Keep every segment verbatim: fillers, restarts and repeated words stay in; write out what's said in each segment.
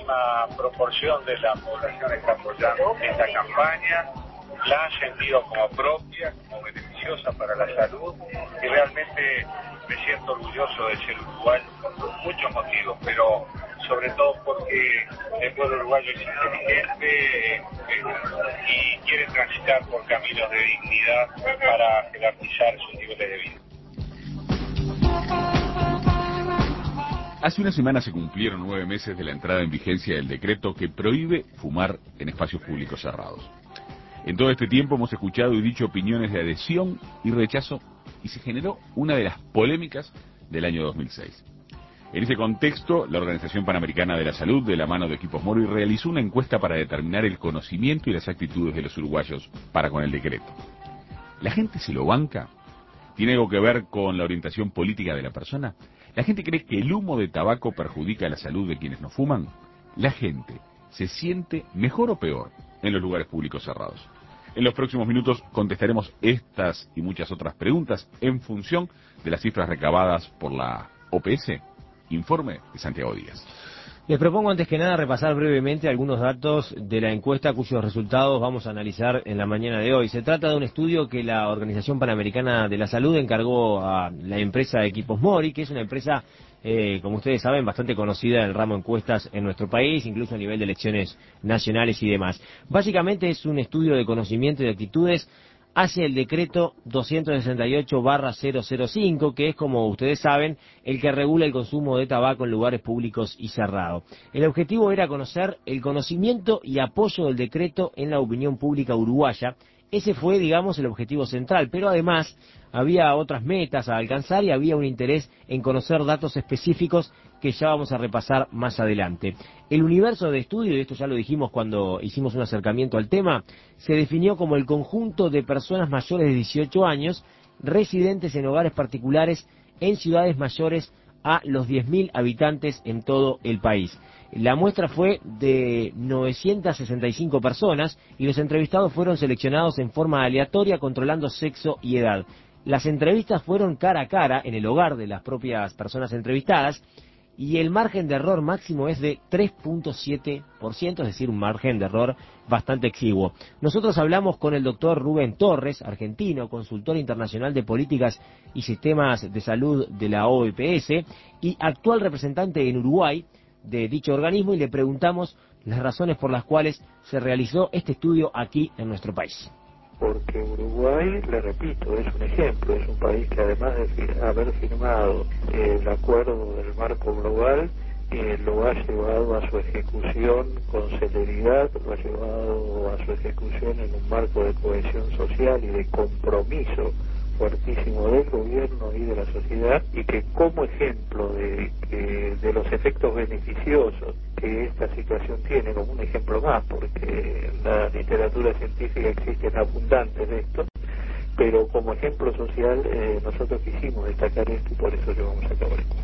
altísima proporción de la población está apoyando esta campaña, la ha sentido como propia, como beneficiosa para la salud, y realmente me siento orgulloso de ser uruguayo por muchos motivos, pero sobre todo porque el pueblo uruguayo es inteligente eh, y quiere transitar por caminos de dignidad para garantizar sus niveles de vida. Hace una semana se cumplieron nueve meses de la entrada en vigencia del decreto que prohíbe fumar en espacios públicos cerrados. En todo este tiempo hemos escuchado y dicho opiniones de adhesión y rechazo, y se generó una de las polémicas del año dos mil seis. En ese contexto, la Organización Panamericana de la Salud, de la mano de Equipos Mori, realizó una encuesta para determinar el conocimiento y las actitudes de los uruguayos para con el decreto. ¿La gente se lo banca? ¿Tiene algo que ver con la orientación política de la persona? ¿La gente cree que el humo de tabaco perjudica la salud de quienes no fuman? ¿La gente se siente mejor o peor en los lugares públicos cerrados? En los próximos minutos contestaremos estas y muchas otras preguntas en función de las cifras recabadas por la O P S. Informe de Santiago Díaz. Les propongo antes que nada repasar brevemente algunos datos de la encuesta cuyos resultados vamos a analizar en la mañana de hoy. Se trata de un estudio que la Organización Panamericana de la Salud encargó a la empresa Equipos Mori, que es una empresa, eh, como ustedes saben, bastante conocida en el ramo encuestas en nuestro país, incluso a nivel de elecciones nacionales y demás. Básicamente es un estudio de conocimiento y de actitudes hacia el decreto doscientos sesenta y ocho barra cero cero cinco, que es, como ustedes saben, el que regula el consumo de tabaco en lugares públicos y cerrados. El objetivo era conocer el conocimiento y apoyo del decreto en la opinión pública uruguaya. Ese fue, digamos, el objetivo central, pero además había otras metas a alcanzar y había un interés en conocer datos específicos que ya vamos a repasar más adelante. El universo de estudio, y esto ya lo dijimos cuando hicimos un acercamiento al tema, se definió como el conjunto de personas mayores de dieciocho años, residentes en hogares particulares en ciudades mayores a los diez mil habitantes en todo el país. La muestra fue de novecientas sesenta y cinco personas y los entrevistados fueron seleccionados en forma aleatoria controlando sexo y edad. Las entrevistas fueron cara a cara en el hogar de las propias personas entrevistadas y el margen de error máximo es de tres punto siete por ciento, es decir, un margen de error bastante exiguo. Nosotros hablamos con el doctor Rubén Torres, argentino, consultor internacional de políticas y sistemas de salud de la O P S y actual representante en Uruguay de dicho organismo, y le preguntamos las razones por las cuales se realizó este estudio aquí en nuestro país. Porque Uruguay, le repito, es un ejemplo, es un país que además de haber firmado el acuerdo del marco global, eh, lo ha llevado a su ejecución con celeridad, lo ha llevado a su ejecución en un marco de cohesión social y de compromiso fuertísimo del gobierno y de la sociedad, y que como ejemplo de, que, de los efectos beneficiosos que esta situación tiene, como un ejemplo más, porque en la literatura científica existen abundantes de esto, pero como ejemplo social eh, nosotros quisimos destacar esto y por eso llevamos a cabo esto.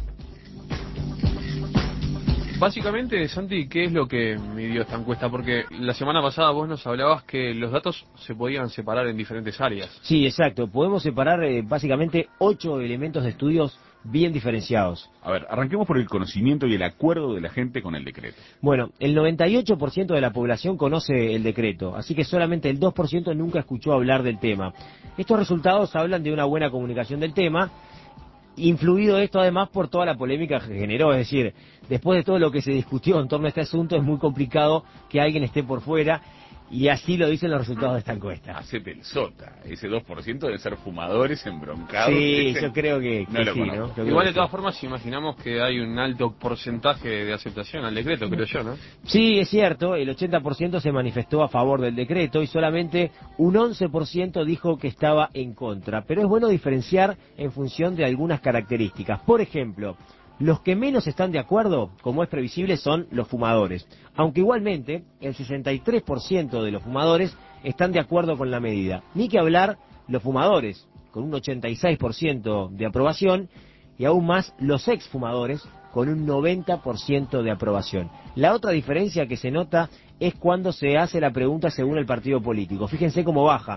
Básicamente, Santi, ¿qué es lo que midió esta encuesta? Porque la semana pasada vos nos hablabas que los datos se podían separar en diferentes áreas. Sí, exacto. Podemos separar eh, básicamente ocho elementos de estudios bien diferenciados. A ver, arranquemos por el conocimiento y el acuerdo de la gente con el decreto. Bueno, el noventa y ocho por ciento de la población conoce el decreto, así que solamente el dos por ciento nunca escuchó hablar del tema. Estos resultados hablan de una buena comunicación del tema, influido esto además por toda la polémica que generó, es decir, después de todo lo que se discutió en torno a este asunto, es muy complicado que alguien esté por fuera, y así lo dicen los resultados de esta encuesta. Hacete el sota, ese dos por ciento debe ser fumadores embroncados. Sí, dicen, yo creo que, que no lo sí, conozco. ¿no? Yo Igual que de todas sí. formas imaginamos que hay un alto porcentaje de aceptación al decreto, creo yo, ¿no? Sí, es cierto, el ochenta por ciento se manifestó a favor del decreto y solamente un once por ciento dijo que estaba en contra. Pero es bueno diferenciar en función de algunas características. Por ejemplo, los que menos están de acuerdo, como es previsible, son los fumadores. Aunque igualmente, el sesenta y tres por ciento de los fumadores están de acuerdo con la medida. Ni que hablar los fumadores, con un ochenta y seis por ciento de aprobación, y aún más los exfumadores, con un noventa por ciento de aprobación. La otra diferencia que se nota es cuando se hace la pregunta según el partido político. Fíjense cómo baja.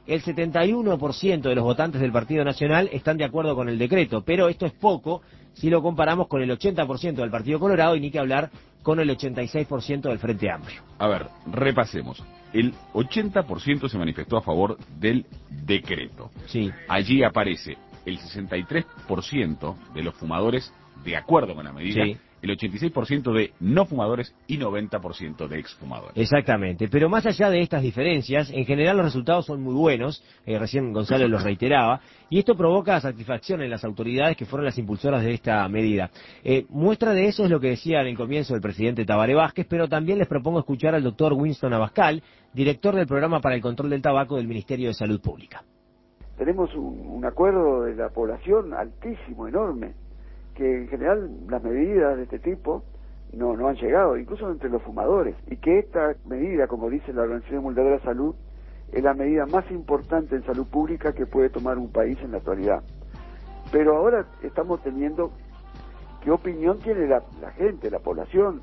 el setenta y uno por ciento de los votantes del Partido Nacional están de acuerdo con el decreto, pero esto es poco si lo comparamos con el ochenta por ciento del Partido Colorado y ni que hablar con el ochenta y seis por ciento del Frente Amplio. A ver, repasemos. El ochenta por ciento se manifestó a favor del decreto. Sí. Allí aparece el sesenta y tres por ciento de los fumadores de acuerdo con la medida, sí, el ochenta y seis por ciento de no fumadores y noventa por ciento de exfumadores. Exactamente, pero más allá de estas diferencias, en general los resultados son muy buenos, eh, recién Gonzalo los reiteraba, y esto provoca satisfacción en las autoridades que fueron las impulsoras de esta medida. Eh, muestra de eso es lo que decía en el comienzo el presidente Tabaré Vázquez, pero también les propongo escuchar al doctor Winston Abascal, director del Programa para el Control del Tabaco del Ministerio de Salud Pública. Tenemos un, un acuerdo de la población altísimo, enorme, que en general las medidas de este tipo no, no han llegado, incluso entre los fumadores, y que esta medida, como dice la Organización Mundial de la Salud, es la medida más importante en salud pública que puede tomar un país en la actualidad. Pero ahora estamos teniendo qué opinión tiene la, la gente, la población.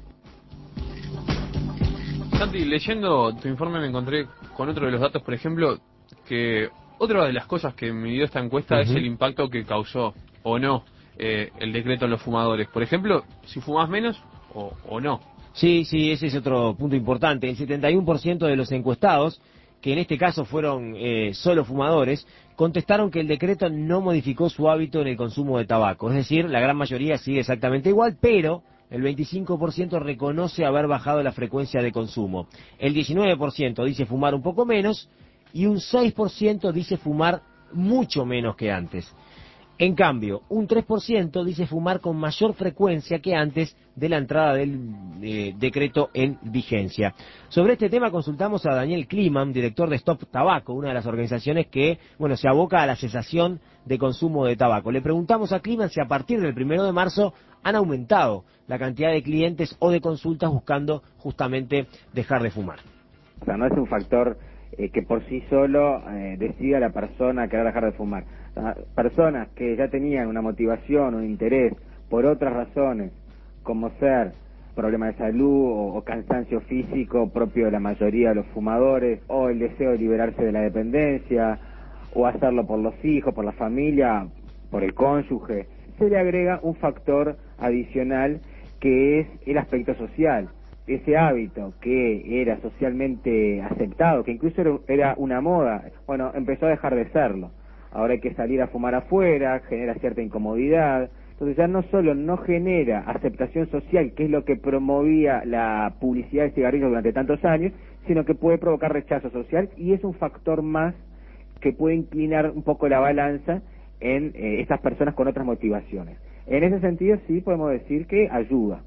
Santi, leyendo tu informe me encontré con otro de los datos, por ejemplo, que otra de las cosas que midió esta encuesta uh-huh. es el impacto que causó, o no, Eh, el decreto en los fumadores. Por ejemplo, si fumas menos o, o no. Sí, sí, ese es otro punto importante. El setenta y uno por ciento de los encuestados, que en este caso fueron eh, solo fumadores, contestaron que el decreto no modificó su hábito en el consumo de tabaco. Es decir, la gran mayoría sigue exactamente igual, pero el veinticinco por ciento reconoce haber bajado la frecuencia de consumo. El diecinueve por ciento dice fumar un poco menos y un seis por ciento dice fumar mucho menos que antes. En cambio, un tres por ciento dice fumar con mayor frecuencia que antes de la entrada del eh, decreto en vigencia. Sobre este tema consultamos a Daniel Kliman, director de Stop Tabaco, una de las organizaciones que, bueno, se aboca a la cesación de consumo de tabaco. Le preguntamos a Kliman si a partir del primero de marzo han aumentado la cantidad de clientes o de consultas buscando justamente dejar de fumar. O sea, no es un factor eh, que por sí solo eh, decida la persona querer dejar de fumar. Personas que ya tenían una motivación, un interés por otras razones, como ser problemas de salud o, o cansancio físico propio de la mayoría de los fumadores, o el deseo de liberarse de la dependencia, o hacerlo por los hijos, por la familia, por el cónyuge, se le agrega un factor adicional que es el aspecto social. Ese hábito que era socialmente aceptado, que incluso era, era una moda, bueno, empezó a dejar de serlo. Ahora hay que salir a fumar afuera, genera cierta incomodidad. Entonces ya no solo no genera aceptación social, que es lo que promovía la publicidad de cigarrillos durante tantos años, sino que puede provocar rechazo social y es un factor más que puede inclinar un poco la balanza en eh, estas personas con otras motivaciones. En ese sentido sí podemos decir que ayuda.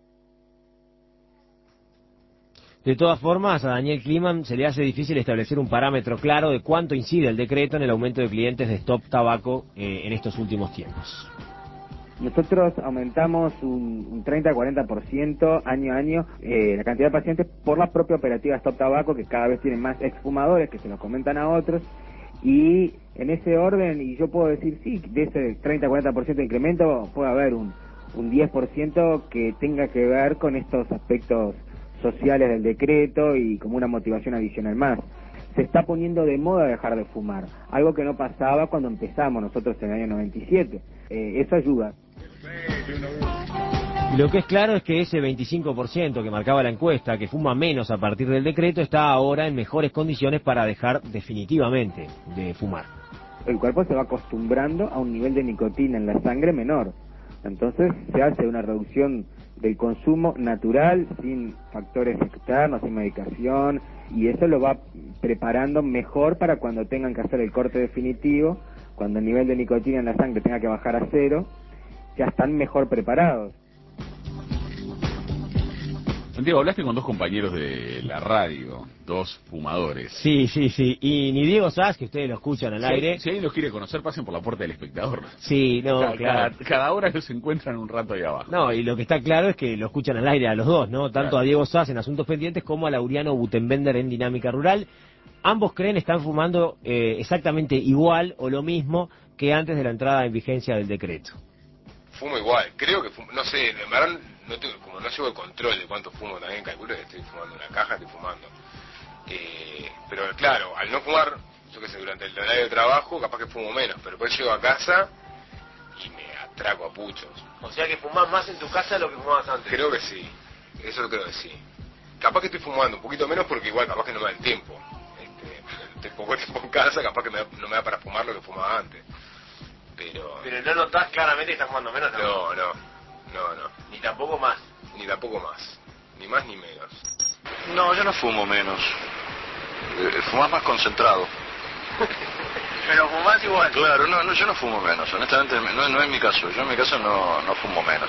De todas formas, a Daniel Kliman se le hace difícil establecer un parámetro claro de cuánto incide el decreto en el aumento de clientes de Stop Tabaco eh, en estos últimos tiempos. Nosotros aumentamos un, un treinta a cuarenta por ciento año a año eh, la cantidad de pacientes por la propia operativa Stop Tabaco, que cada vez tienen más exfumadores que se los comentan a otros, y en ese orden, y yo puedo decir sí, de ese treinta a cuarenta por ciento de incremento puede haber un, un diez por ciento que tenga que ver con estos aspectos sociales del decreto y como una motivación adicional más. Se está poniendo de moda dejar de fumar, algo que no pasaba cuando empezamos nosotros en el año noventa y siete. Eh, eso ayuda. Y lo que es claro es que ese veinticinco por ciento que marcaba la encuesta, que fuma menos a partir del decreto, está ahora en mejores condiciones para dejar definitivamente de fumar. El cuerpo se va acostumbrando a un nivel de nicotina en la sangre menor. Entonces se hace una reducción del consumo natural, sin factores externos, sin medicación, y eso lo va preparando mejor para cuando tengan que hacer el corte definitivo, cuando el nivel de nicotina en la sangre tenga que bajar a cero, ya están mejor preparados. Santiago, hablaste con dos compañeros de la radio, dos fumadores. Sí, sí, sí. Y ni Diego Sass, que ustedes lo escuchan al si, aire. Si alguien los quiere conocer, pasen por la puerta del espectador. Sí, no, cada, claro. Cada, cada hora los encuentran un rato ahí abajo. No, y lo que está claro es que lo escuchan al aire a los dos, ¿no? Tanto claro. a Diego Sass en Asuntos Pendientes como a Laureano Butenbender en Dinámica Rural. Ambos creen están fumando eh, exactamente igual o lo mismo que antes de la entrada en vigencia del decreto. Fumo igual, creo que fumo, no sé, en verdad no tengo, como no llevo el control de cuánto fumo, también calculo que estoy fumando una caja, estoy fumando. Eh, pero claro, al no fumar yo qué sé, durante el horario de trabajo, capaz que fumo menos, pero después llego a casa y me atraco a puchos. O sea que fumás más en tu casa de lo que fumabas antes. Creo que sí, eso creo que sí. Capaz que estoy fumando un poquito menos porque igual capaz que no me da el tiempo. Este, tengo poco tiempo en casa, capaz que me da, no me da para fumar lo que fumaba antes. Pero... Pero no notás claramente que estás fumando menos también. No, no, no, no. Ni tampoco más. Ni tampoco más. Ni más ni menos. No, yo no fumo menos. Eh, fumás más concentrado. Pero fumás igual. Claro, no, no, yo no fumo menos. Honestamente, no, no es mi caso. Yo en mi caso no, no fumo menos.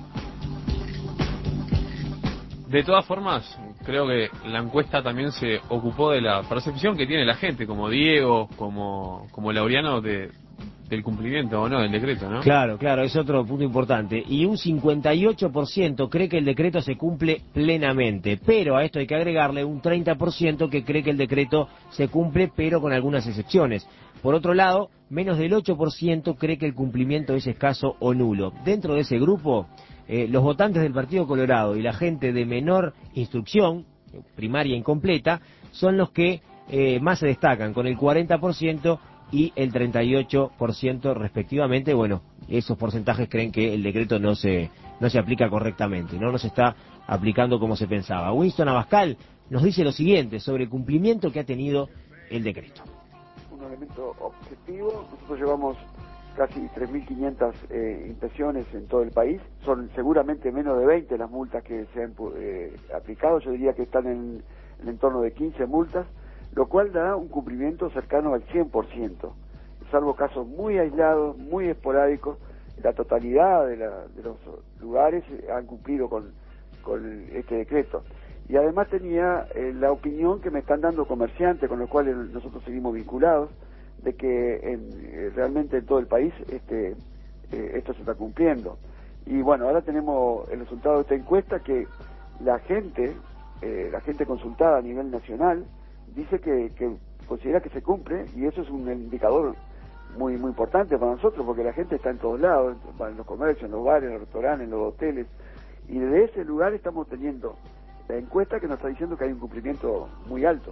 De todas formas, creo que la encuesta también se ocupó de la percepción que tiene la gente, como Diego, como, como Laureano, de, del cumplimiento o no del decreto, ¿no? Claro, claro, es otro punto importante. Y un cincuenta y ocho por ciento cree que el decreto se cumple plenamente, pero a esto hay que agregarle un treinta por ciento que cree que el decreto se cumple, pero con algunas excepciones. Por otro lado, menos del ocho por ciento cree que el cumplimiento es escaso o nulo. Dentro de ese grupo, eh, los votantes del Partido Colorado y la gente de menor instrucción, primaria incompleta, son los que eh, más se destacan, con el cuarenta por ciento y el treinta y ocho por ciento respectivamente. Bueno, esos porcentajes creen que el decreto no se no se aplica correctamente, no nos está aplicando como se pensaba. Winston Abascal nos dice lo siguiente sobre el cumplimiento que ha tenido el decreto. Un elemento objetivo, nosotros llevamos casi tres mil quinientas eh, inspecciones en todo el país, son seguramente menos de veinte las multas que se han eh, aplicado, yo diría que están en, en el entorno de quince multas, lo cual da un cumplimiento cercano al cien por ciento, salvo casos muy aislados, muy esporádicos, la totalidad de, la, de los lugares han cumplido con, con este decreto. Y además tenía eh, la opinión que me están dando comerciantes, con los cuales nosotros seguimos vinculados, de que en, eh, realmente en todo el país este, eh, esto se está cumpliendo. Y bueno, ahora tenemos el resultado de esta encuesta que la gente, eh, la gente consultada a nivel nacional, dice que, que considera que se cumple, y eso es un indicador muy muy importante para nosotros, porque la gente está en todos lados, en los comercios, en los bares, en los restaurantes, en los hoteles, y desde ese lugar estamos teniendo la encuesta que nos está diciendo que hay un cumplimiento muy alto.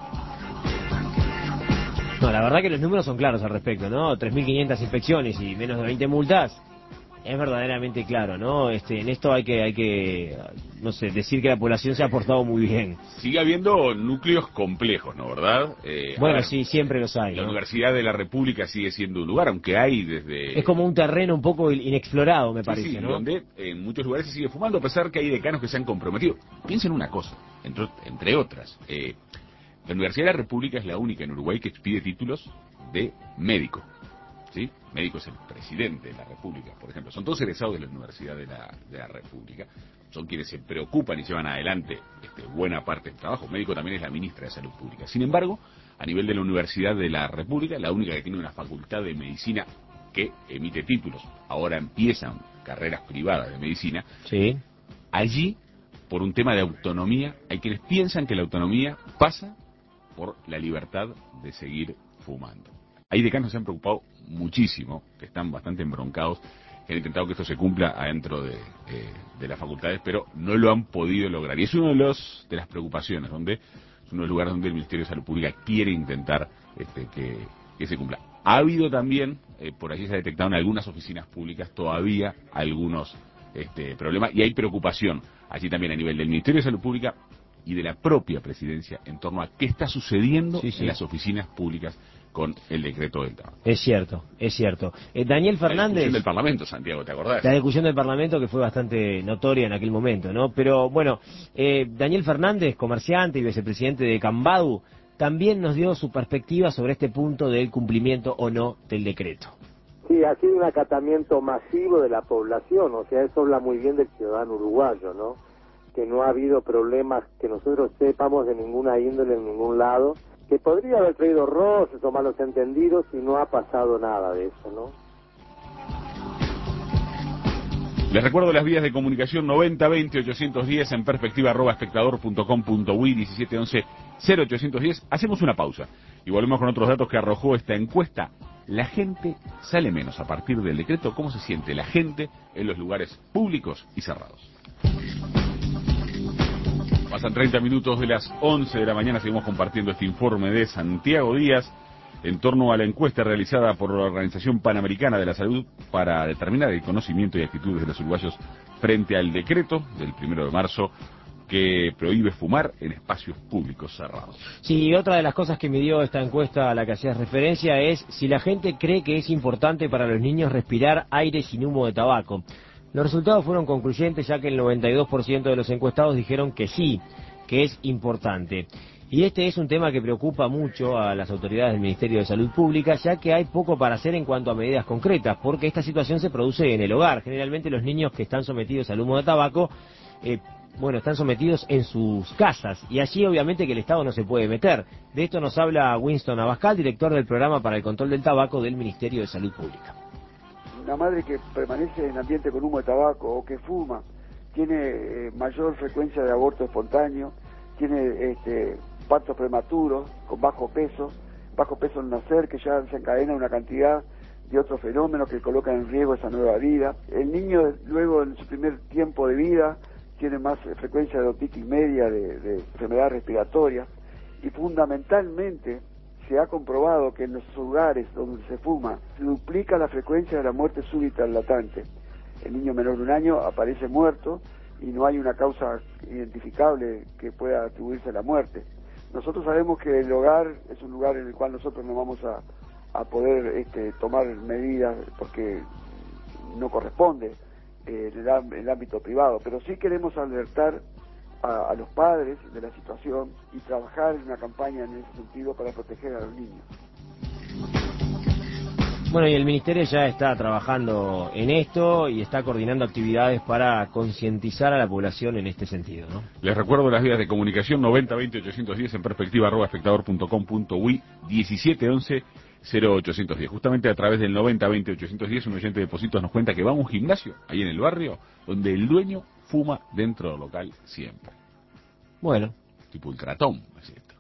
No, la verdad que los números son claros al respecto, ¿no? tres mil quinientas inspecciones y menos de veinte multas. Es verdaderamente claro, ¿no? Este, en esto hay que, hay que, no sé, decir que la población se ha portado muy bien. Sigue habiendo núcleos complejos, ¿no? ¿Verdad? Eh, bueno, ver, sí, siempre los hay, La ¿no? Universidad de la República sigue siendo un lugar, aunque hay desde... Es como un terreno un poco inexplorado, me parece, sí, sí, ¿no? donde en muchos lugares se sigue fumando, a pesar que hay decanos que se han comprometido. Piensen una cosa, entre, entre otras, eh, la Universidad de la República es la única en Uruguay que expide títulos de médico. ¿Sí? Médico es el presidente de la República, por ejemplo. Son todos egresados de la Universidad de la, de la República. Son quienes se preocupan y llevan adelante este, buena parte del trabajo. Médico también es la ministra de Salud Pública. Sin embargo, a nivel de la Universidad de la República, la única que tiene una facultad de medicina que emite títulos, ahora empiezan carreras privadas de medicina. Sí. Allí, por un tema de autonomía, hay quienes piensan que la autonomía pasa por la libertad de seguir fumando. Hay decanos que se han preocupado muchísimo, que están bastante embroncados, que han intentado que esto se cumpla adentro de, eh, de las facultades, pero no lo han podido lograr. Y es uno de los de las preocupaciones, donde es uno de los lugares donde el Ministerio de Salud Pública quiere intentar este, que, que se cumpla. Ha habido también, eh, por allí se ha detectado en algunas oficinas públicas todavía algunos este, problemas, y hay preocupación allí también a nivel del Ministerio de Salud Pública y de la propia presidencia en torno a qué está sucediendo sí, sí. en las oficinas públicas con el decreto del tabaco. Es cierto, es cierto. Eh, Daniel Fernández... La discusión del Parlamento, Santiago, ¿te acordás? La discusión del Parlamento que fue bastante notoria en aquel momento, ¿no? Pero bueno, eh, Daniel Fernández, comerciante y vicepresidente de Cambadu, también nos dio su perspectiva sobre este punto del cumplimiento o no del decreto. Sí, ha sido un acatamiento masivo de la población, o sea, eso habla muy bien del ciudadano uruguayo, ¿no? Que no ha habido problemas que nosotros sepamos de ninguna índole en ningún lado, que podría haber traído roces o malos entendidos y no ha pasado nada de eso, ¿no? Les recuerdo las vías de comunicación noventa veinte ochocientos diez en perspectiva arroba espectador punto com punto uy diecisiete once cero ochocientos diez. Hacemos una pausa y volvemos con otros datos que arrojó esta encuesta. La gente sale menos a partir del decreto. ¿Cómo se siente la gente en los lugares públicos y cerrados? Pasan treinta minutos de las once de la mañana, seguimos compartiendo este informe de Santiago Díaz. en torno a la encuesta realizada por la Organización Panamericana de la Salud para determinar el conocimiento y actitudes de los uruguayos frente al decreto del primero de marzo que prohíbe fumar en espacios públicos cerrados. Sí, otra de las cosas que midió esta encuesta a la que hacías referencia es si la gente cree que es importante para los niños respirar aire sin humo de tabaco. Los resultados fueron concluyentes, ya que el noventa y dos por ciento de los encuestados dijeron que sí, que es importante. Y este es un tema que preocupa mucho a las autoridades del Ministerio de Salud Pública, ya que hay poco para hacer en cuanto a medidas concretas, porque esta situación se produce en el hogar. Generalmente los niños que están sometidos al humo de tabaco, eh, bueno, están sometidos en sus casas, y allí obviamente que el Estado no se puede meter. De esto nos habla Winston Abascal, director del Programa para el Control del Tabaco del Ministerio de Salud Pública. Una madre que permanece en ambiente con humo de tabaco o que fuma tiene eh, mayor frecuencia de aborto espontáneo, tiene este, partos prematuros, con bajo peso, bajo peso al nacer, que ya se encadena una cantidad de otros fenómenos que colocan en riesgo esa nueva vida. El niño luego en su primer tiempo de vida tiene más frecuencia de otitis media, de, de enfermedad respiratoria, y fundamentalmente se ha comprobado que en los lugares donde se fuma se duplica la frecuencia de la muerte súbita al latente. El niño menor de un año aparece muerto y no hay una causa identificable que pueda atribuirse a la muerte. Nosotros sabemos que el hogar es un lugar en el cual nosotros no vamos a, a poder este, tomar medidas porque no corresponde eh, en el, el ámbito privado, pero sí queremos alertar a, a los padres de la situación y trabajar en una campaña en ese sentido para proteger a los niños. Bueno, y el Ministerio ya está trabajando en esto y está coordinando actividades para concientizar a la población en este sentido, ¿no? Les recuerdo las vías de comunicación: noventa veinte ochocientos diez, en perspectiva arroba espectador punto com punto uy, diecisiete once cero ochocientos diez. Justamente a través del noventa veinte ochocientos diez, un oyente de Positos nos cuenta que va a un gimnasio ahí en el barrio donde el dueño fuma dentro del local siempre. Bueno. Tipo ultratón, es esto.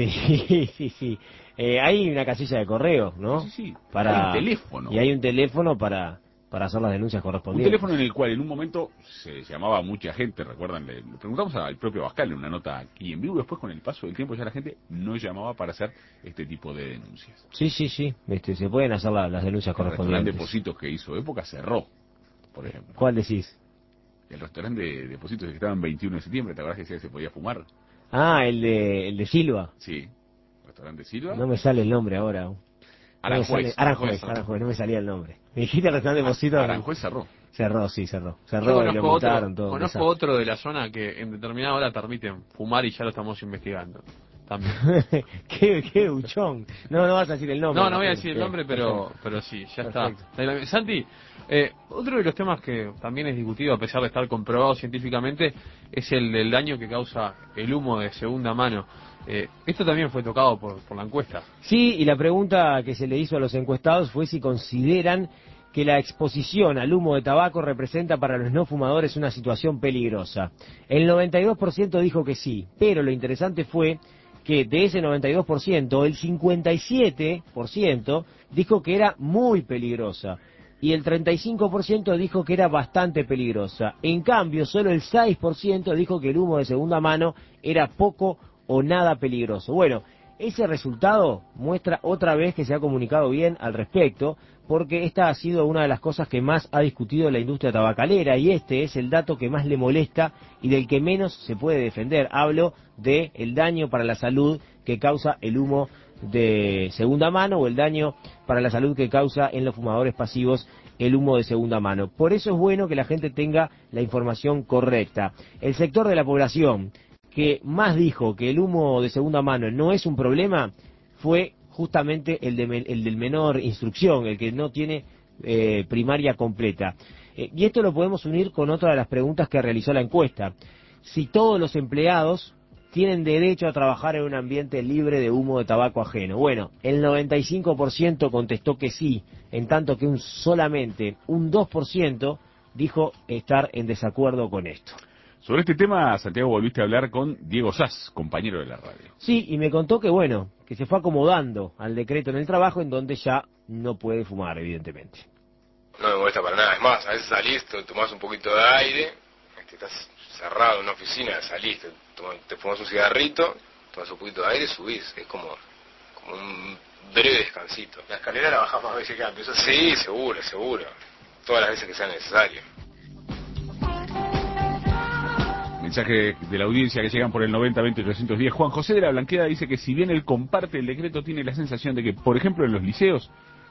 Sí, sí, sí. Eh, hay una casilla de correo, ¿no? Sí, sí. Para... Hay un teléfono. Y hay un teléfono para, para hacer las denuncias correspondientes. Un teléfono en el cual en un momento se llamaba a mucha gente, recuerdan, le preguntamos al propio Abascal en una nota aquí en vivo, después con el paso del tiempo ya la gente no llamaba para hacer este tipo de denuncias. Sí, sí, sí, este, se pueden hacer la, las denuncias correspondientes. El restaurante Positos que hizo época cerró, por ejemplo. ¿Cuál decís? El restaurante de, de Positos que estaba en veintiuno de septiembre, ¿te acuerdas que decía que se podía fumar? Ah, el de, el de Silva. Sí, restaurante Silva. No me sale el nombre ahora. Aranjuez. No Aranjuez, Aranjuez, no me salía el nombre. Me dijiste el restaurante Positos. Aranjuez cerró. Cerró, sí, cerró. Cerró y lo multaron todo. Conozco otro de la zona que en determinada hora permiten fumar y ya lo estamos investigando. También. qué, qué buchón. No, no vas a decir el nombre. No, no voy a decir el nombre, pero pero sí, ya Perfecto. está. Santi, eh, otro de los temas que también es discutido, a pesar de estar comprobado científicamente, es el del daño que causa el humo de segunda mano. Eh, esto también fue tocado por, por la encuesta. Sí, y la pregunta que se le hizo a los encuestados fue si consideran que la exposición al humo de tabaco representa para los no fumadores una situación peligrosa. El noventa y dos por ciento dijo que sí, pero lo interesante fue que de ese noventa y dos por ciento, el cincuenta y siete por ciento dijo que era muy peligrosa y el treinta y cinco por ciento dijo que era bastante peligrosa. En cambio, solo el seis por ciento dijo que el humo de segunda mano era poco o nada peligroso. Bueno, ese resultado muestra otra vez que se ha comunicado bien al respecto, porque esta ha sido una de las cosas que más ha discutido la industria tabacalera, y este es el dato que más le molesta y del que menos se puede defender. Hablo de el daño para la salud que causa el humo de segunda mano, o el daño para la salud que causa en los fumadores pasivos el humo de segunda mano. Por eso es bueno que la gente tenga la información correcta. El sector de la población que más dijo que el humo de segunda mano no es un problema fue justamente el, de, el del menor instrucción, el que no tiene eh, primaria completa. Eh, y esto lo podemos unir con otra de las preguntas que realizó la encuesta. Si todos los empleados tienen derecho a trabajar en un ambiente libre de humo de tabaco ajeno. Bueno, el noventa y cinco por ciento contestó que sí, en tanto que un solamente un dos por ciento dijo estar en desacuerdo con esto. Sobre este tema, Santiago, volviste a hablar con Diego Sass, compañero de la radio. Sí, y me contó que, bueno, que se fue acomodando al decreto en el trabajo, en donde ya no puede fumar, evidentemente. No me molesta para nada. Es más, a veces salís, tomás un poquito de aire, estás cerrado en una oficina, salís, te, tomás, te fumas un cigarrito, tomás un poquito de aire, subís. Es como, como un breve descansito. La escalera la bajás más veces que antes. Eso sí, seguro, seguro. Todas las veces que sea necesario. Mensaje de la audiencia que llegan por el noventa veinte ochocientos diez. Juan José de la Blanqueda dice que si bien él comparte el decreto, tiene la sensación de que, por ejemplo, en los liceos,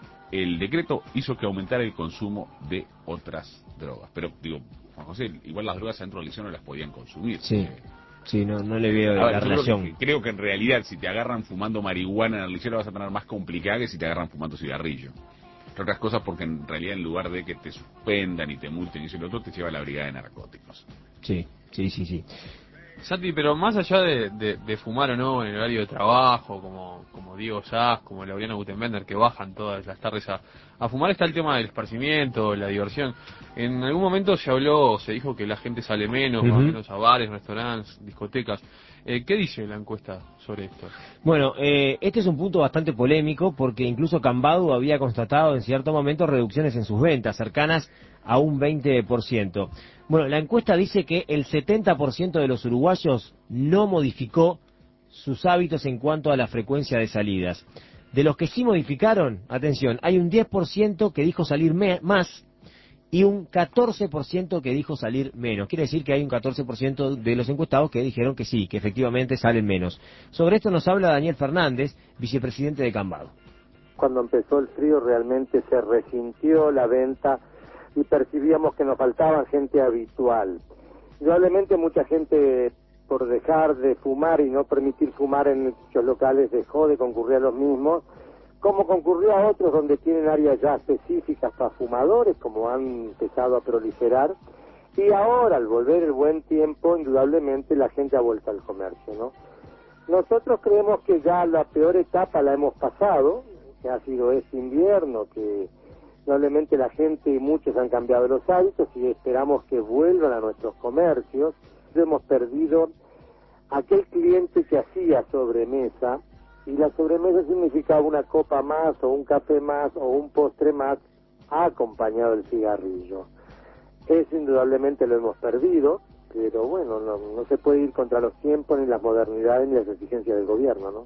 el decreto hizo que aumentara el consumo de otras drogas. Pero, digo, Juan José, igual las drogas dentro del liceo no las podían consumir. Sí, sí, no, no le veo la, ver, la relación. Creo que, creo que en realidad, si te agarran fumando marihuana en el liceo, la vas a tener más complicada que si te agarran fumando cigarrillo. Entre otras cosas porque en realidad, en lugar de que te suspendan y te multen y eso y lo otro, te lleva a la brigada de narcóticos. Sí, sí, sí, sí. Santi, pero más allá de, de, de fumar o no en el horario de trabajo, como, como Diego Sass, como Laureano Gutenbender, que bajan todas las tardes a, a fumar, está el tema del esparcimiento, la diversión. En algún momento se habló, se dijo que la gente sale menos, uh-huh. va menos a bares, restaurantes, discotecas. Eh, ¿Qué dice la encuesta sobre esto? Bueno, eh, este es un punto bastante polémico porque incluso Cambadu había constatado en cierto momento reducciones en sus ventas, cercanas a un veinte por ciento. Bueno, la encuesta dice que el setenta por ciento de los uruguayos no modificó sus hábitos en cuanto a la frecuencia de salidas. De los que sí modificaron, atención, hay un diez por ciento que dijo salir me- más y un catorce por ciento que dijo salir menos. Quiere decir que hay un catorce por ciento de los encuestados que dijeron que sí, que efectivamente salen menos. Sobre esto nos habla Daniel Fernández, vicepresidente de Cambadu. Cuando empezó el frío realmente se resintió la venta y percibíamos que nos faltaba gente habitual. Probablemente mucha gente, por dejar de fumar y no permitir fumar en muchos locales, dejó de concurrir a los mismos, como concurrió a otros donde tienen áreas ya específicas para fumadores, como han empezado a proliferar, y ahora, al volver el buen tiempo, indudablemente la gente ha vuelto al comercio, ¿no? Nosotros creemos que ya la peor etapa la hemos pasado, que ha sido este invierno, que probablemente la gente y muchos han cambiado los hábitos y esperamos que vuelvan a nuestros comercios. Hemos perdido aquel cliente que hacía sobremesa, y la sobremesa significaba una copa más o un café más o un postre más acompañado del cigarrillo. Eso indudablemente lo hemos perdido, pero bueno, no, no se puede ir contra los tiempos, ni las modernidades, ni las exigencias del gobierno, ¿no?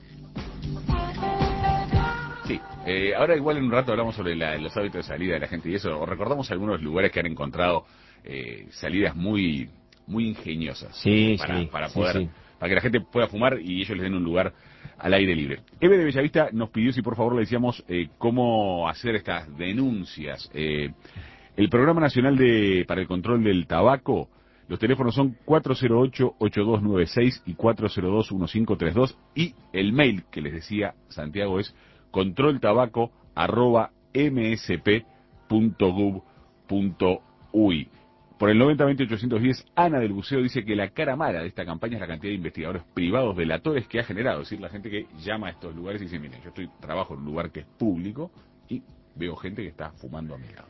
Sí, eh, ahora igual en un rato hablamos sobre la, los hábitos de salida de la gente y eso, o recordamos algunos lugares que han encontrado eh, salidas muy muy ingeniosas sí, para, sí, para poder, sí, sí. para que la gente pueda fumar y ellos les den un lugar al aire libre. Eve de Bellavista nos pidió si por favor le decíamos eh, cómo hacer estas denuncias. Eh, el Programa Nacional de para el Control del Tabaco, los teléfonos son cuatro cero ocho, ocho dos nueve seis y cuatro cero dos, uno cinco tres dos y el mail que les decía Santiago es controltabaco arroba msp punto gov punto uy. Por el noventa veinte ochocientos diez, Ana del Buceo dice que la cara mala de esta campaña es la cantidad de investigadores privados delatores que ha generado. Es decir, la gente que llama a estos lugares y dice, mire, yo estoy trabajo en un lugar que es público y veo gente que está fumando a mi lado.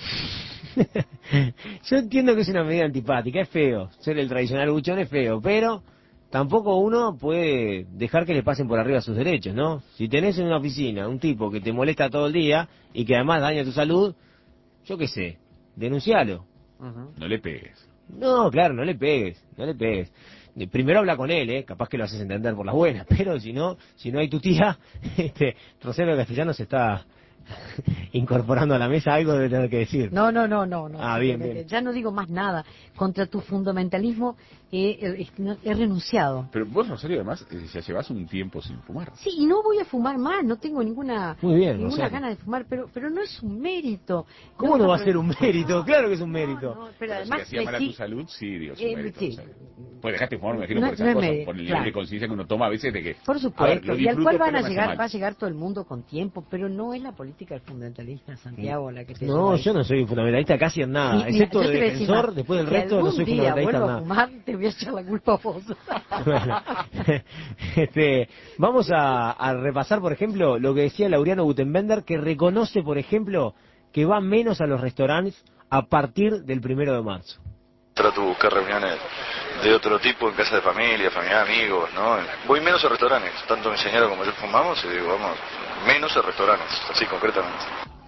Yo entiendo que es una medida antipática, es feo. Ser el tradicional buchón es feo, pero tampoco uno puede dejar que le pasen por arriba sus derechos, ¿no? Si tenés en una oficina un tipo que te molesta todo el día y que además daña tu salud, yo qué sé, denuncialo. Uh-huh. No le pegues. No, claro, no le pegues, no le pegues. Primero habla con él, ¿eh? Capaz que lo haces entender por las buenas, pero si no, si no hay tu tía, este, Rosero Castellano se está incorporando a la mesa, algo debe tener que decir. No, no, no, no, no. Ah, bien, bien. Ya no digo más nada. Contra tu fundamentalismo he, he, he renunciado. Pero vos, Rosario, además, eh, ya llevas un tiempo sin fumar. Sí, y no voy a fumar más, no tengo ninguna Muy bien, ninguna gana de fumar, pero pero no es un mérito. ¿Cómo no, no va a ser un mérito? No, claro que es un mérito. No, no, pero pero además si hacía mal a tu salud, sí, Dios, es un eh, mérito. Sí. O sea, pues dejaste de fumar, me imagino, no, por esas no cosas, me, por el nivel claro. de conciencia que uno toma a veces de que... Por supuesto, ver, y al cual van a pero llegar, va a llegar todo el mundo con tiempo, pero no es la política del fundamentalista, Santiago, la que te No, yo no soy fundamentalista casi en nada, y, excepto de defensor, después del resto no soy fundamentalista en nada. A fumar, te voy a echar la culpa a vos. Bueno, este, vamos a, a repasar, por ejemplo, lo que decía Laureano Gutenbender, que reconoce, por ejemplo, que va menos a los restaurantes a partir del primero de marzo. Trato de buscar reuniones de otro tipo en casa de familia, familia, amigos, ¿no? Voy menos a restaurantes, tanto mi señora como yo fumamos y digo, vamos, menos a restaurantes, así concretamente.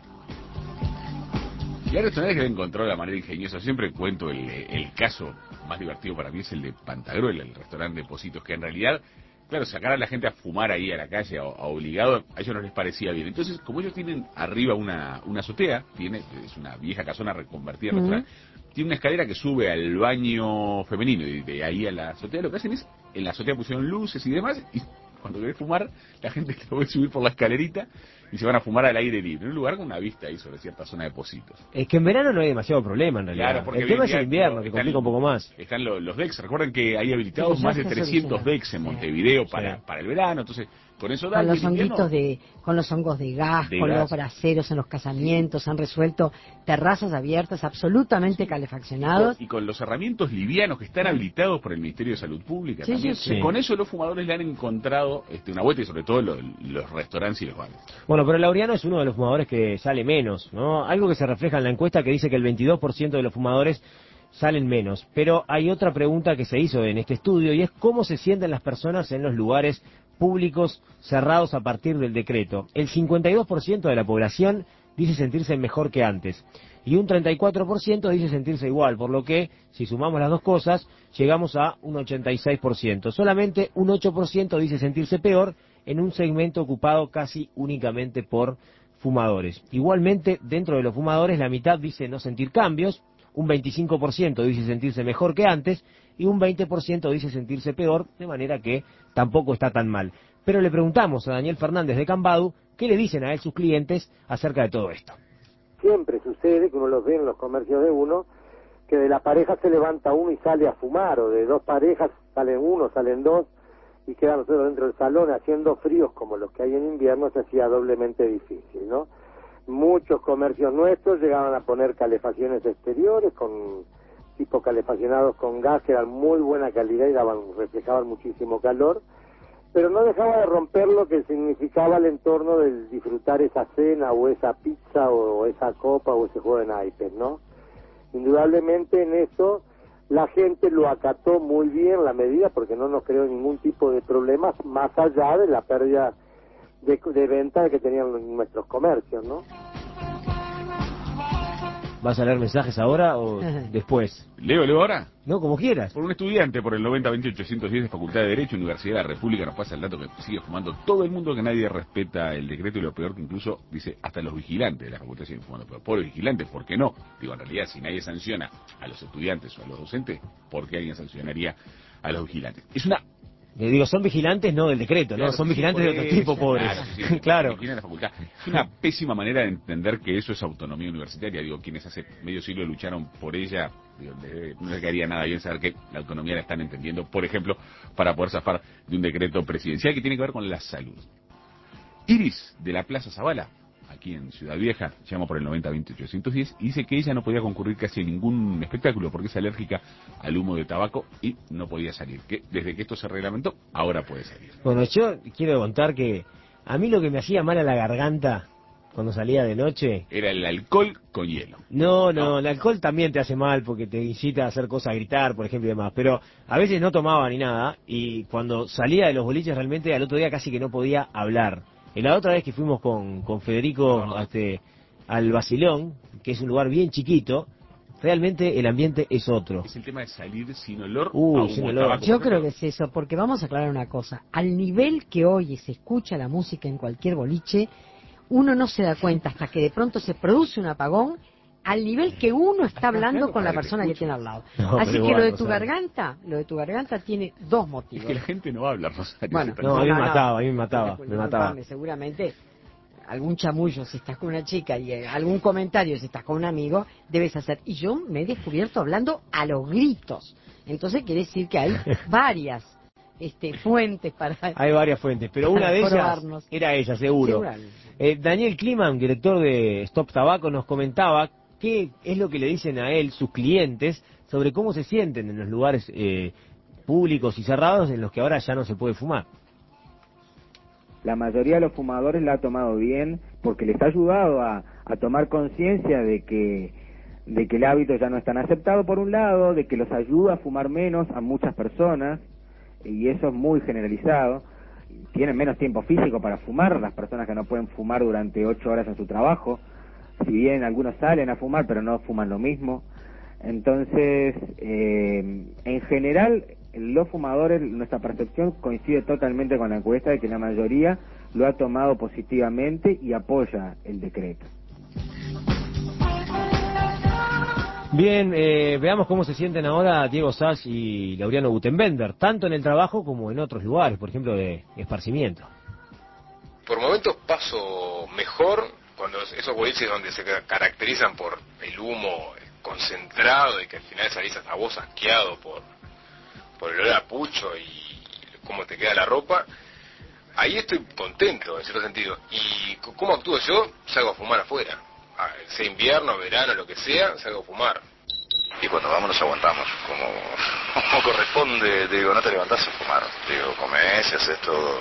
Y hay restaurantes que le encontró la manera ingeniosa. Siempre cuento el, el caso más divertido para mí es el de Pantagruel, el restaurante de Positos, que en realidad claro, sacar a la gente a fumar ahí a la calle, a, a obligado, a ellos no les parecía bien. Entonces, como ellos tienen arriba una, una azotea, tiene, es una vieja casona reconvertida en Mm. restaurante, tiene una escalera que sube al baño femenino y de ahí a la azotea. Lo que hacen es, en la azotea pusieron luces y demás, y cuando querés fumar, la gente lo ve subir por la escalerita y se van a fumar al aire libre, en un lugar con una vista ahí sobre cierta zona de Pocitos. Es que en verano no hay demasiado problema, en realidad. Claro, porque el tema hoy es el día invierno, que están- complica un poco más. Están los, los decks, recuerden que hay habilitados Sí, ya más de está trescientos solucionado. decks en Montevideo para, Sí. para el verano, entonces con eso da Con y los el invierno- honguitos de, con los hongos de gas, De con gas. los braseros en los casamientos, han resuelto terrazas abiertas absolutamente calefaccionados. y con los herramientas livianos que están habilitados por el Ministerio de Salud Pública Sí, también. sí, sí. Con eso los fumadores le han encontrado este, una vuelta y sobre todo lo- los restaurantes y los bares. Bueno, pero Laureano es uno de los fumadores que sale menos, ¿no? Algo que se refleja en la encuesta que dice que el veintidós por ciento de los fumadores salen menos. Pero hay otra pregunta que se hizo en este estudio y es cómo se sienten las personas en los lugares públicos cerrados a partir del decreto. El cincuenta y dos por ciento de la población dice sentirse mejor que antes y un treinta y cuatro por ciento dice sentirse igual, por lo que, si sumamos las dos cosas, llegamos a un ochenta y seis por ciento. Solamente un ocho por ciento dice sentirse peor en un segmento ocupado casi únicamente por fumadores. Igualmente, dentro de los fumadores, la mitad dice no sentir cambios, un veinticinco por ciento dice sentirse mejor que antes y un veinte por ciento dice sentirse peor, de manera que tampoco está tan mal. Pero le preguntamos a Daniel Fernández de Cambadu qué le dicen a él sus clientes acerca de todo esto. Siempre sucede que uno los ve en los comercios de uno, que de la pareja se levanta uno y sale a fumar, o de dos parejas salen uno, salen dos, y quedan nosotros dentro del salón haciendo fríos como los que hay en invierno, se hacía doblemente difícil, ¿no? Muchos comercios nuestros llegaban a poner calefacciones exteriores, con tipo calefaccionados con gas, que eran muy buena calidad y daban, reflejaban muchísimo calor, pero no dejaba de romper lo que significaba el entorno del disfrutar esa cena o esa pizza o esa copa o ese juego de naipes, ¿no? Indudablemente en eso la gente lo acató muy bien la medida porque no nos creó ningún tipo de problemas más allá de la pérdida de, de venta que tenían nuestros comercios, ¿no? ¿Vas a leer mensajes ahora o después? ¿Leo, leo ahora? No, como quieras. Por un estudiante, por el noventa veintiocho ochocientos diez de Facultad de Derecho, Universidad de la República, nos pasa el dato que sigue fumando todo el mundo, que nadie respeta el decreto y lo peor que incluso, dice, hasta los vigilantes de la facultad siguen fumando. Pero por los vigilantes, ¿por qué no? Digo, en realidad, si nadie sanciona a los estudiantes o a los docentes, ¿por qué alguien sancionaría a los vigilantes? Es una... Le digo, son vigilantes no del decreto, Claro, ¿no? Son sí, vigilantes de por otro eso, tipo, pobres. Claro, sí, Claro. vigilan la facultad. Es una pésima manera de entender que eso es autonomía universitaria. Digo, quienes hace medio siglo lucharon por ella, digo, no les quedaría nada bien saber que la autonomía la están entendiendo, por ejemplo, para poder zafar de un decreto presidencial que tiene que ver con la salud. Iris, de la Plaza Zavala, aquí en Ciudad Vieja, llama por el noventa veintiocho ochocientos diez y dice que ella no podía concurrir casi a ningún espectáculo porque es alérgica al humo de tabaco y no podía salir. Que desde que esto se reglamentó, ahora puede salir. Bueno, yo quiero contar que a mí lo que me hacía mal a la garganta cuando salía de noche... Era el alcohol con hielo. No, no, el alcohol también te hace mal porque te incita a hacer cosas, a gritar, por ejemplo, y demás. Pero a veces no tomaba ni nada y cuando salía de los boliches realmente al otro día casi que no podía hablar. Y la otra vez que fuimos con, con Federico no, este, al Basilón, que es un lugar bien chiquito, realmente el ambiente es otro. Es el tema de salir sin olor. Uh, a humo sin de olor. tabaco, Yo por creo ejemplo. que es eso, porque vamos a aclarar una cosa. Al nivel que hoy se escucha la música en cualquier boliche, uno no se da cuenta hasta que de pronto se produce un apagón al nivel que uno está hablando claro, con la para que persona te que escuche. tiene al lado. No, Así pero que igual, lo de no tu sabe. garganta, lo de tu garganta tiene dos motivos. Es que la gente no habla, Rosario. Bueno, se No, a mí me No, no, mataba, a mí me mataba, Disculpame, me mataba. seguramente algún chamullo si estás con una chica y eh, algún comentario si estás con un amigo debes hacer. Y yo me he descubierto hablando a los gritos. Entonces quiere decir que hay varias este, fuentes para... Hay varias fuentes, pero una de ellas probarnos. era ella, seguro. Seguramente. Eh, Daniel Kliman, director de Stop Tabaco, nos comentaba qué es lo que le dicen a él sus clientes sobre cómo se sienten en los lugares eh, públicos y cerrados en los que ahora ya no se puede fumar. La mayoría de los fumadores la ha tomado bien porque les ha ayudado a, a tomar conciencia de que, de que el hábito ya no es tan aceptado por un lado, de que los ayuda a fumar menos a muchas personas, y eso es muy generalizado. Tienen menos tiempo físico para fumar, las personas que no pueden fumar durante ocho horas en su trabajo, si bien algunos salen a fumar pero no fuman lo mismo. Entonces, eh, en general, los fumadores, nuestra percepción coincide totalmente con la encuesta de que la mayoría lo ha tomado positivamente y apoya el decreto. Bien, eh, veamos cómo se sienten ahora Diego Sach y Laureano Gutenbender, tanto en el trabajo como en otros lugares, por ejemplo, de esparcimiento. Por momentos paso mejor cuando esos boliches donde se caracterizan por el humo concentrado y que al final salís hasta vos asqueado por, por el olor a pucho y cómo te queda la ropa, ahí estoy contento en cierto sentido. Y cómo actúo yo, salgo a fumar afuera. Sea invierno, verano, lo que sea, salgo a fumar. Y cuando vamos nos aguantamos, como, como corresponde, digo, no te levantás a fumar, digo, comés y haces todo.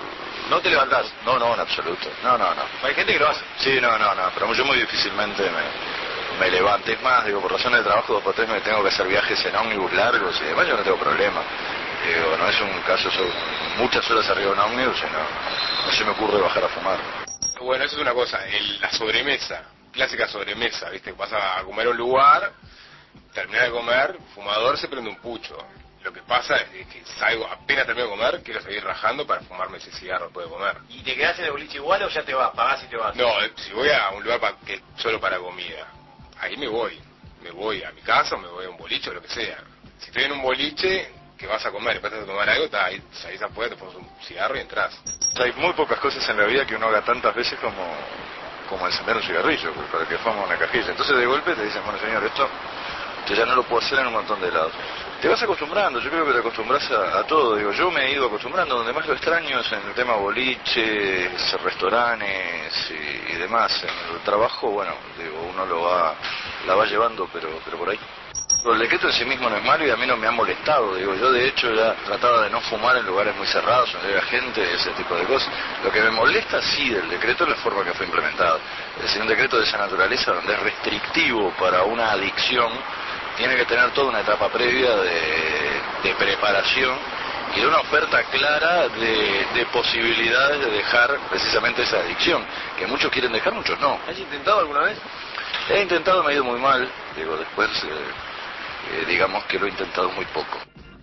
¿No te levantás? No, no, en absoluto, no, no, no. Hay gente que lo hace. Sí, no, no, no, pero yo muy difícilmente me, me levanto. Es más, digo, por razones de trabajo, dos por tres me tengo que hacer viajes en ómnibus largos y además yo no tengo problema. Digo, no es un caso, son muchas horas arriba de un ómnibus y no, no se me ocurre bajar a fumar. Bueno, eso es una cosa, el, la sobremesa, clásica sobremesa, ¿viste? Vas a comer a un lugar, terminás de comer, fumador se prende un pucho. Lo que pasa es que salgo, apenas termino de comer, quiero seguir rajando para fumarme ese cigarro después de comer. ¿Y te quedás en el boliche igual o ya te vas? ¿Pagás y te vas? No, si voy a un lugar pa, que solo para comida, ahí me voy. Me voy a mi casa o me voy a un boliche o lo que sea. Si estoy en un boliche que vas a comer y vas a tomar algo, está ahí, salís afuera, te pones un cigarro y entras. Hay muy pocas cosas en la vida que uno haga tantas veces como, como encender un cigarrillo, para que fuma una cajilla. Entonces de golpe te dicen, bueno señor, esto yo ya no lo puedo hacer en un montón de lados. Te vas acostumbrando, yo creo que te acostumbras a, a todo. Digo, yo me he ido acostumbrando, donde más lo extraño es en el tema boliches, restaurantes y, y demás. En el trabajo, bueno, digo, uno lo va, la va llevando, pero, pero por ahí. El decreto en sí mismo no es malo y a mí no me ha molestado, digo, yo de hecho ya trataba de no fumar en lugares muy cerrados donde había gente y ese tipo de cosas. Lo que me molesta sí del decreto es la forma que fue implementado. Es decir, un decreto de esa naturaleza donde es restrictivo para una adicción, tiene que tener toda una etapa previa de, de preparación y de una oferta clara de, de posibilidades de dejar precisamente esa adicción, que muchos quieren dejar, muchos no. ¿Has intentado alguna vez? He intentado, me ha ido muy mal, digo, después... Eh, Eh, digamos que lo he intentado muy poco.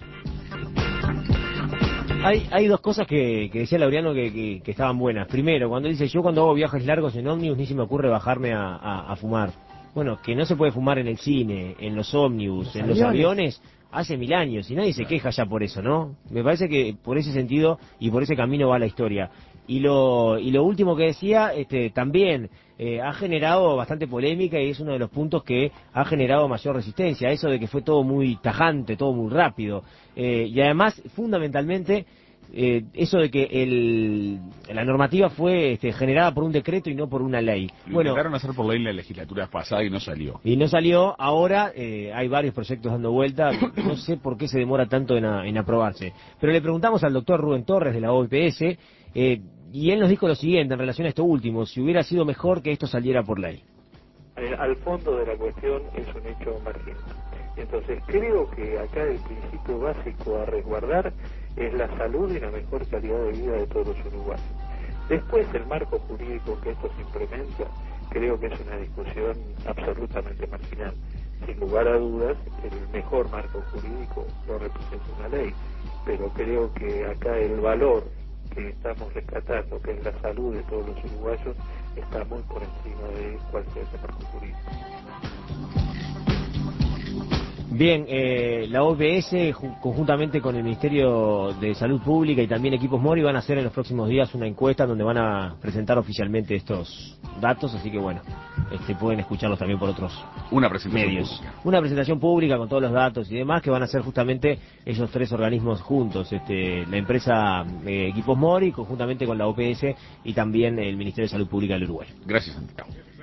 Hay, hay dos cosas que, que decía Laureano que, que, que estaban buenas. Primero, cuando dice, yo cuando hago viajes largos en ómnibus ni se me ocurre bajarme a, a, a fumar. Bueno, que no se puede fumar en el cine, en los ómnibus, en los aviones, hace mil años, y nadie se queja ya por eso, ¿no? Me parece que por ese sentido y por ese camino va la historia. Y lo, y lo último que decía, este, también eh, ha generado bastante polémica y es uno de los puntos que ha generado mayor resistencia, eso de que fue todo muy tajante, todo muy rápido. Eh, y además, fundamentalmente, eh, eso de que el, la normativa fue este, generada por un decreto y no por una ley. Lo bueno, intentaron hacer por ley en la legislatura pasada y no salió. Y no salió, ahora eh, hay varios proyectos dando vuelta, no sé por qué se demora tanto en, a, en aprobarse. Pero le preguntamos al doctor Rubén Torres de la O P S, eh, y él nos dijo lo siguiente en relación a esto último, si hubiera sido mejor que esto saliera por ley. Eh, al fondo de la cuestión es un hecho marginal. Entonces creo que acá el principio básico a resguardar es la salud y la mejor calidad de vida de todos los uruguayos. Después el marco jurídico que esto se implementa, creo que es una discusión absolutamente marginal. Sin lugar a dudas, el mejor marco jurídico lo representa una ley, pero creo que acá el valor que estamos rescatando, que es la salud de todos los uruguayos, está muy por encima de cualquier marco jurídico. Bien, eh, la O P S conjuntamente con el Ministerio de Salud Pública y también Equipos Mori van a hacer en los próximos días una encuesta donde van a presentar oficialmente estos datos, así que bueno, este, pueden escucharlos también por otros una presentación medios. Pública. Una presentación pública con todos los datos y demás que van a hacer justamente esos tres organismos juntos, este, la empresa eh, Equipos Mori conjuntamente con la O P S y también el Ministerio de Salud Pública del Uruguay. Gracias, Santiago.